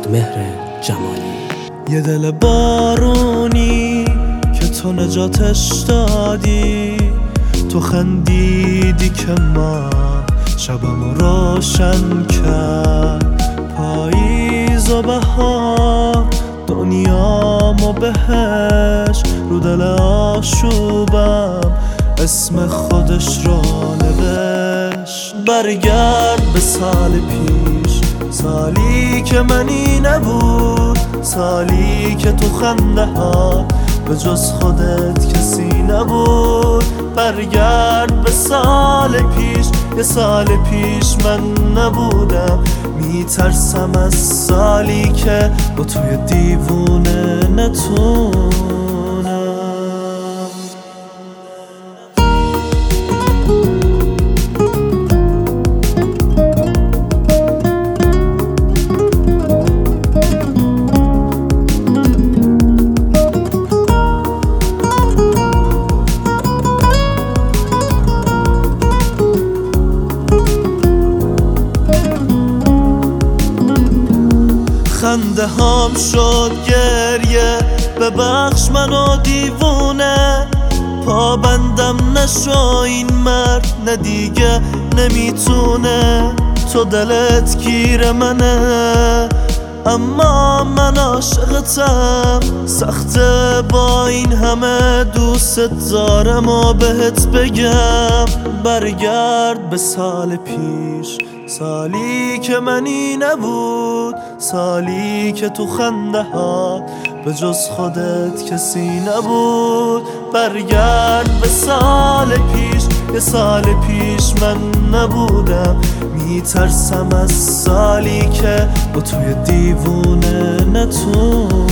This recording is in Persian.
مهر جمالی. یه دل بارونی که تو نجاتش دادی، تو خندیدی که من شبمو روشن کرد. پاییز و بهار دنیامو بهش، رو دل آشوبم اسم خودش رو نوشت. برگرد به سال پیش، سالی که منی نبود، سالی که تو خنده ها به جز خودت کسی نبود. برگرد به سال پیش، یه سال پیش من نبودم. میترسم از سالی که با توی دیوونه نتونم. خنده هام شد گریه، ببخش منو دیوونه. پابندم نشو این مرد نه دیگه نمیتونه. تو دلت گیر منه اما من عاشقتم. سخته با این همه دوست دارم و بهت بگم. برگرد به سال پیش، سالی که منی نبود، سالی که تو خنده ها به جز خودت کسی نبود. برگرد به سال پیش، یه سال پیش من نبودم. میترسم از سالی که با توی دیوونه نتون